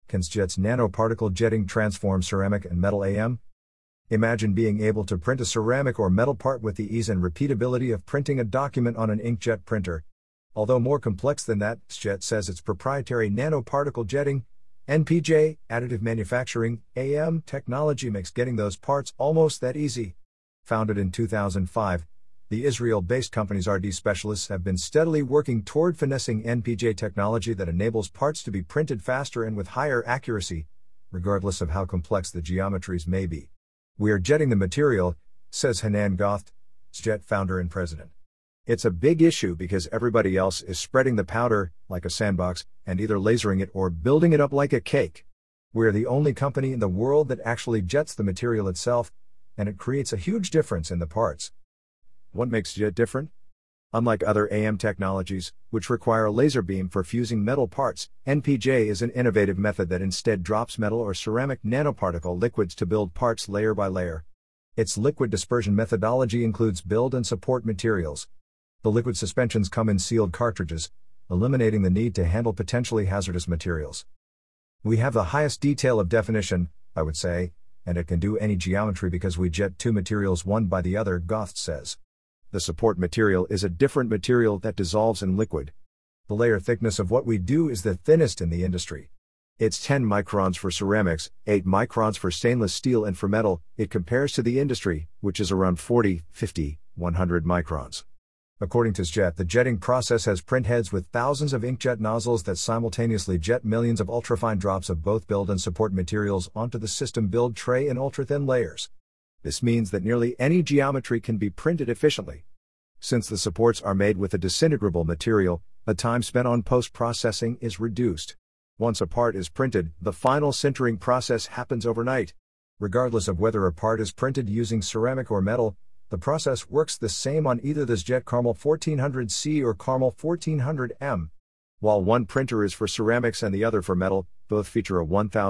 Can Jet's nanoparticle jetting transform ceramic and metal AM? Imagine being able to print a ceramic or metal part with the ease and repeatability of printing a document on an inkjet printer. Although more complex than that, Jet says its proprietary nanoparticle jetting, NPJ, additive manufacturing, AM technology makes getting those parts almost that easy. Founded in 2005, the Israel-based company's R&D specialists have been steadily working toward finessing NPJ technology that enables parts to be printed faster and with higher accuracy, regardless of how complex the geometries may be. "We are jetting the material," says Hanan Goth, Jet founder and president. "It's a big issue because everybody else is spreading the powder, like a sandbox, and either lasering it or building it up like a cake. We're the only company in the world that actually jets the material itself, and it creates a huge difference in the parts." What makes Jet different? Unlike other AM technologies, which require a laser beam for fusing metal parts, NPJ is an innovative method that instead drops metal or ceramic nanoparticle liquids to build parts layer by layer. Its liquid dispersion methodology includes build and support materials. The liquid suspensions come in sealed cartridges, eliminating the need to handle potentially hazardous materials. "We have the highest detail of definition, I would say, and it can do any geometry because we jet two materials one by the other," Goth says. The support material is a different material that dissolves in liquid. The layer thickness of what we do is the thinnest in the industry. It's 10 microns for ceramics, 8 microns for stainless steel, and for metal, it compares to the industry, which is around 40, 50, 100 microns. According to Jet, the jetting process has print heads with thousands of inkjet nozzles that simultaneously jet millions of ultrafine drops of both build and support materials onto the system build tray in ultra-thin layers. This means that nearly any geometry can be printed efficiently. Since the supports are made with a disintegrable material, the time spent on post-processing is reduced. Once a part is printed, the final sintering process happens overnight. Regardless of whether a part is printed using ceramic or metal, the process works the same on either the Jet Carmel 1400C or Carmel 1400M. While one printer is for ceramics and the other for metal, both feature a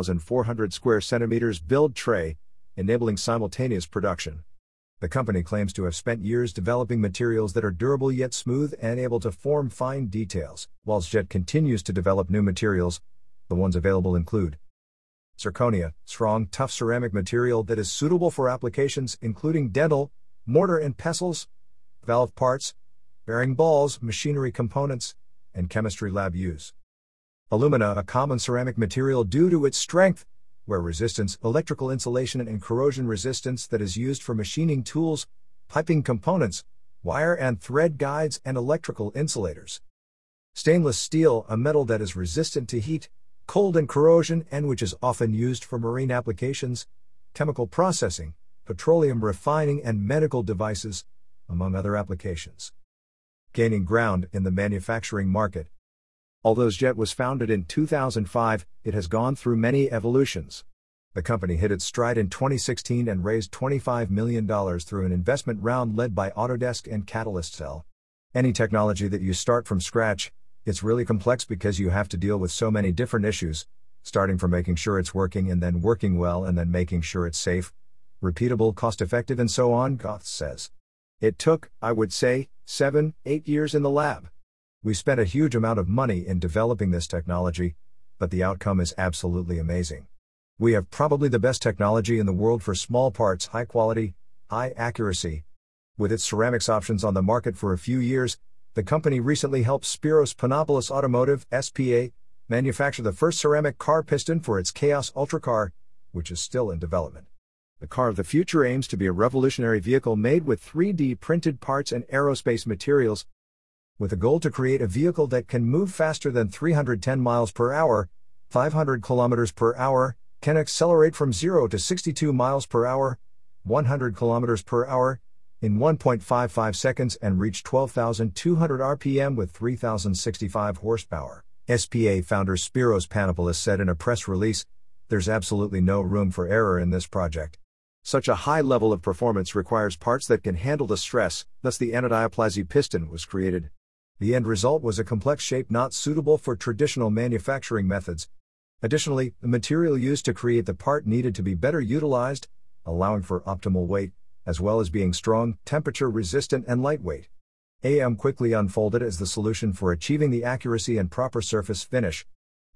1,400 square centimeters build tray, enabling simultaneous production. The company claims to have spent years developing materials that are durable yet smooth and able to form fine details, while Jet continues to develop new materials. The ones available include zirconia, strong, tough ceramic material that is suitable for applications including dental, mortar and pestles, valve parts, bearing balls, machinery components, and chemistry lab use. Alumina, a common ceramic material due to its strength, wear resistance, electrical insulation and corrosion resistance that is used for machining tools, piping components, wire and thread guides, and electrical insulators. Stainless steel, a metal that is resistant to heat, cold and corrosion and which is often used for marine applications, chemical processing, petroleum refining and medical devices, among other applications. Gaining ground in the manufacturing market. Although Jet was founded in 2005, it has gone through many evolutions. The company hit its stride in 2016 and raised $25 million through an investment round led by Autodesk and Catalyst Cell. Any technology that you start from scratch, it's really complex because you have to deal with so many different issues, starting from making sure it's working and then working well and then making sure it's safe, repeatable, cost-effective and so on, Goth says. It took, I would say, 7-8 years in the lab. We spent a huge amount of money in developing this technology, but the outcome is absolutely amazing. We have probably the best technology in the world for small parts, high quality, high accuracy. With its ceramics options on the market for a few years, the company recently helped Spiros Panopoulos Automotive, SPA, manufacture the first ceramic car piston for its Chaos Ultracar, which is still in development. The car of the future aims to be a revolutionary vehicle made with 3D printed parts and aerospace materials, with a goal to create a vehicle that can move faster than 310 miles per hour, 500 kilometers per hour, can accelerate from 0 to 62 miles per hour, 100 kilometers per hour, in 1.55 seconds and reach 12,200 RPM with 3,065 horsepower. SPA founder Spiros Panopoulos said in a press release, "There's absolutely no room for error in this project. Such a high level of performance requires parts that can handle the stress, thus the anodiaplasy piston was created. The end result was a complex shape not suitable for traditional manufacturing methods. Additionally, the material used to create the part needed to be better utilized, allowing for optimal weight, as well as being strong, temperature-resistant and lightweight. AM quickly unfolded as the solution for achieving the accuracy and proper surface finish.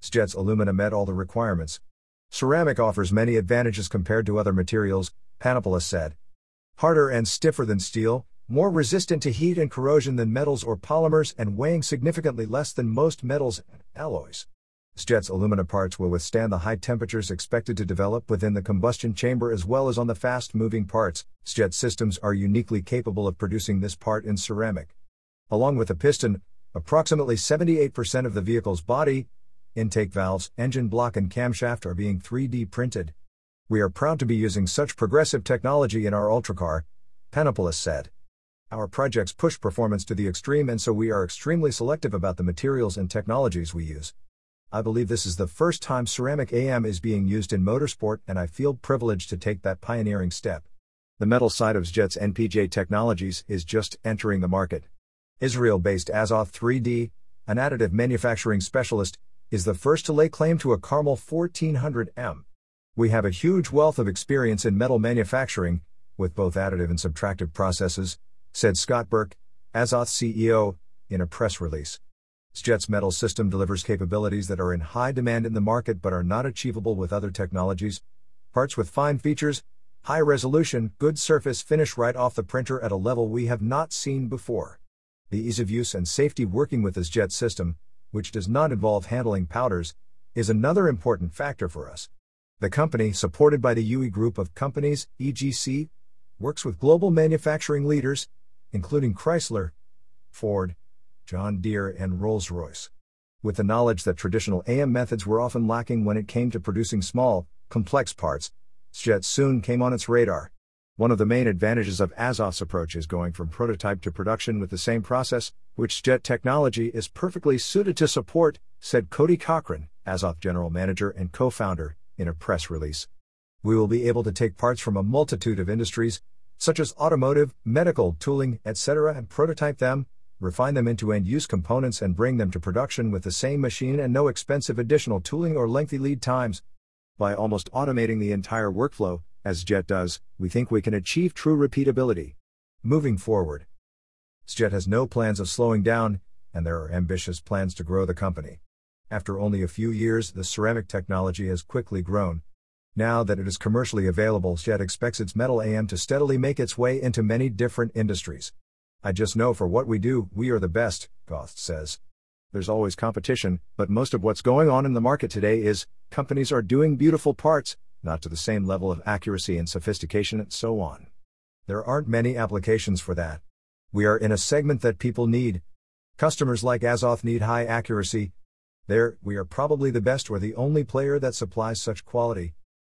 SJET's alumina met all the requirements. Ceramic offers many advantages compared to other materials, Panopoulos said. Harder and stiffer than steel, more resistant to heat and corrosion than metals or polymers, and weighing significantly less than most metals and alloys. SJET's alumina parts will withstand the high temperatures expected to develop within the combustion chamber as well as on the fast-moving parts. SJET systems are uniquely capable of producing this part in ceramic. Along with the piston, approximately 78% of the vehicle's body, intake valves, engine block and camshaft are being 3D printed. We are proud to be using such progressive technology in our Ultracar, Panopoulos said. Our projects push performance to the extreme, and so we are extremely selective about the materials and technologies we use. I believe this is the first time ceramic AM is being used in motorsport, and I feel privileged to take that pioneering step. The metal side of SJET's NPJ Technologies is just entering the market. Israel-based Azoth 3D, an additive manufacturing specialist, is the first to lay claim to a Carmel 1400M. We have a huge wealth of experience in metal manufacturing, with both additive and subtractive processes, said Scott Burke, Azoth CEO, in a press release. SJET's metal system delivers capabilities that are in high demand in the market but are not achievable with other technologies. Parts with fine features, high resolution, good surface finish right off the printer at a level we have not seen before. The ease of use and safety working with this SJET system, which does not involve handling powders, is another important factor for us. The company, supported by the UE Group of Companies, EGC, works with global manufacturing leaders, including Chrysler, Ford, John Deere and Rolls-Royce. With the knowledge that traditional AM methods were often lacking when it came to producing small, complex parts, SJET soon came on its radar. One of the main advantages of Azoth's approach is going from prototype to production with the same process, which SJET technology is perfectly suited to support, said Cody Cochran, Azoth general manager and co-founder, in a press release. We will be able to take parts from a multitude of industries, such as automotive, medical, tooling, etc., and prototype them, refine them into end-use components and bring them to production with the same machine and no expensive additional tooling or lengthy lead times. By almost automating the entire workflow, as SJET does, we think we can achieve true repeatability. Moving forward, SJET has no plans of slowing down, and there are ambitious plans to grow the company. After only a few years, the ceramic technology has quickly grown. Now that it is commercially available, SJET expects its metal AM to steadily make its way into many different industries. I just know for what we do, we are the best, Goth says. There's always competition, but most of what's going on in the market today is, companies are doing beautiful parts, not to the same level of accuracy and sophistication and so on. There aren't many applications for that. We are in a segment that people need. Customers like Azoth need high accuracy. There, we are probably the best or the only player that supplies such quality.